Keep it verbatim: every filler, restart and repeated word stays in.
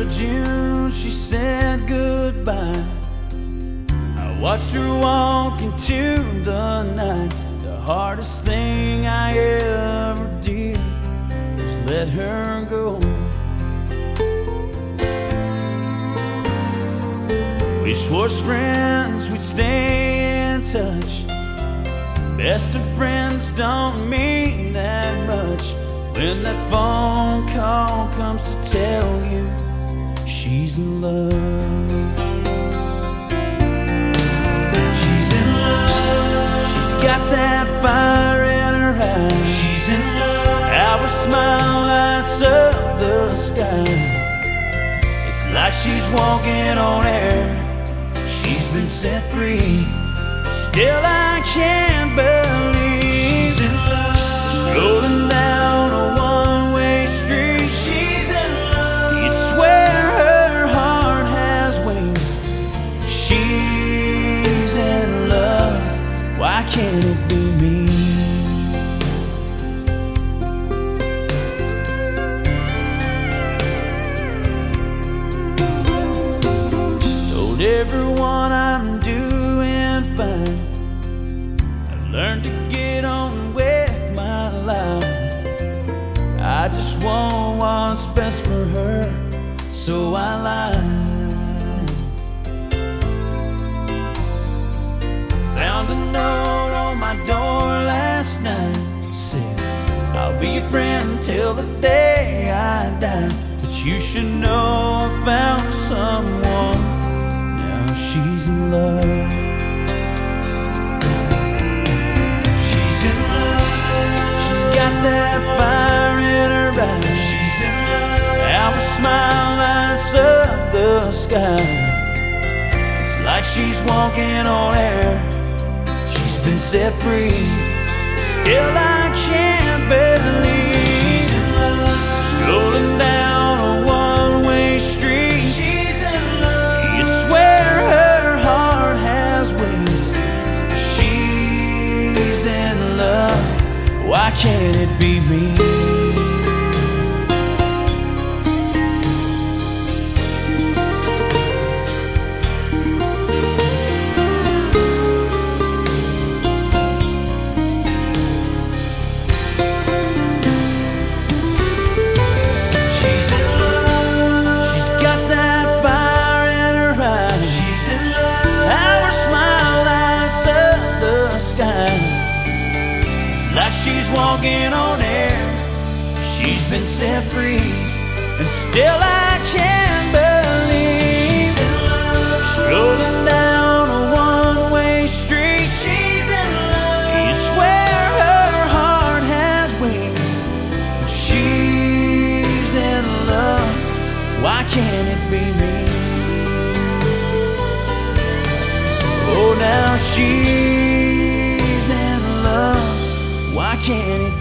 of June, she said goodbye. I watched her walk into the night. The hardest thing I ever did was let her go. We swore as friends we'd stay in touch. Best of friends don't mean that much when that phone call comes to tell you she's in love. She's in love. She's got that fire in her eyes. She's in love. Our smile lights up the sky. It's like she's walking on air. She's been set free. Still I can't believe she's in love. Strolling down a one-way street. She's in love. You'd swear her heart has wings. She's in love. Why can't it be me? Told everyone I'm doing fine. I learned to get on with my life. I just want what's best for her, so I lied. Found a note on my door last night. It said, I'll be your friend till the day I die. But you should know I found someone. Now she's in love. That fire in her eyes. She's in love. Our smile lights up the sky. It's like she's walking on air. She's been set free. Still I can't believe she's in love. Strolling down a one-way street. She's in love. You'd swear her heart has wings. She's in love. Why can't it be me? She's in love. She's got that fire in her eyes. She's in love. Our smile lights up the sky. Like she's walking on air. She's been set free. And still I can't believe she's in love. Strolling down a one-way street. She's in love. You swear her heart has wings. She's in love. Why can't it be me? Oh, now she's in love. Why can't it